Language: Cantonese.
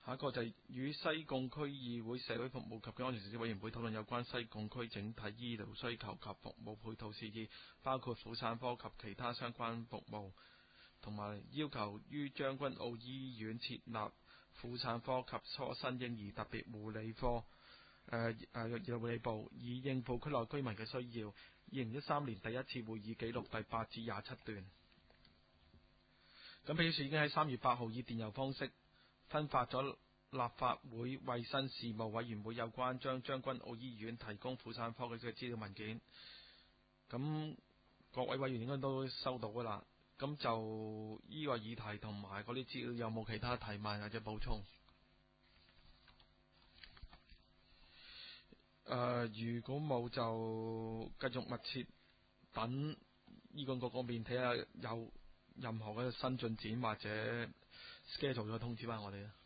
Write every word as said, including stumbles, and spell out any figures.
下一個就係與西貢區議會社會服務及安全事務委員會討論有關西貢區整體醫療需求及服務配套事宜，包括婦產科及其他相關服務，同埋要求於將軍澳醫院設立婦產科及初生嬰兒特別護理科誒誒護理部，以應付區內居民嘅需要。二零一三年第一次會議記錄第八至廿七段。咁表示已經喺三月八號以電郵方式分發咗立法會衛生事務委員會有關將將軍澳醫院提供婦產科嘅資料文件。咁各位委員應該都收到噶啦。咁就呢個議題同埋嗰啲資料有冇其他提問或者補充？誒、呃，如果冇就繼續密切等醫管局嗰邊睇下有任何嘅新進展或者 schedule 咗通知翻我哋啦。